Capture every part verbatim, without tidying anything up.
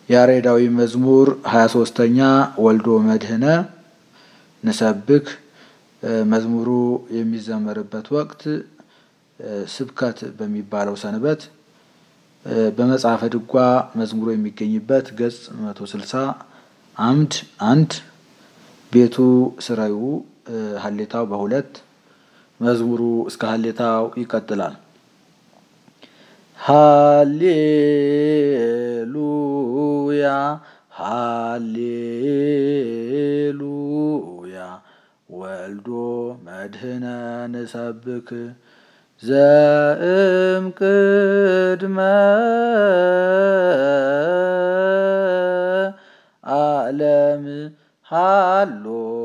ያሬዳዊ መዝሙር ሀያ ሶስተኛ ወልዶ መድህነ ንሰብክ። መዝሙሩ የሚዘመርበት ወቅት ስብከት በሚባለው ሰንበት በመጽሐፈ ድጓ መዝሙሩ የሚገኝበት ገጽ መቶ ስልሳ አምድ አንድ ቤቱ ስራዩ ሀሌታው በሁለት መዝሙሩ እስከ ሀሌታው ይቀጥላል። ሃሌሉያ ሃሌሉያ ወልዶ መድህነ ንሰብክ ዘእም ቅድመ ዓለም ሃሎ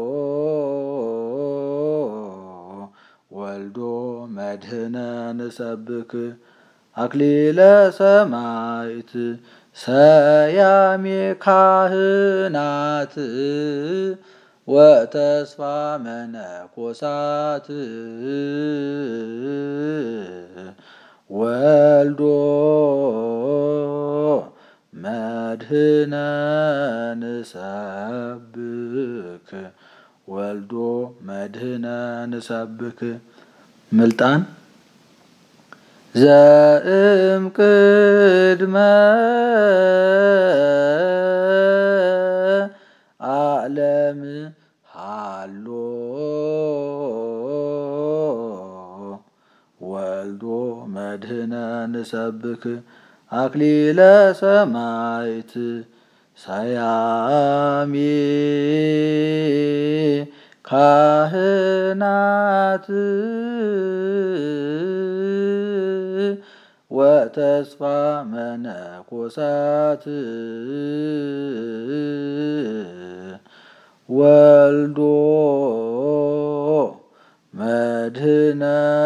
ወልዶ መድህነ ንሰብክ አክሊለ ሰማዕት ሰያሜ ካህናት ወተስፋ መነኮሳት ወልዶ መድህነ ንሰብክ ወልዶ መድህነ ንሰብክ ምልጣን ዘእም ቅድመ ዓለም ሃሎ ወልዶ መድህነ ንሰብክ አክሊለ ሰማዕት ሰያሜ ካህናት ወተስፋ መነኮሳት ወልዶ መድህነ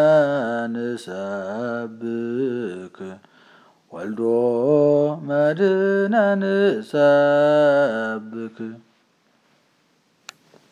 ንሰብክ ወልዶ መድህነ ንሰብክ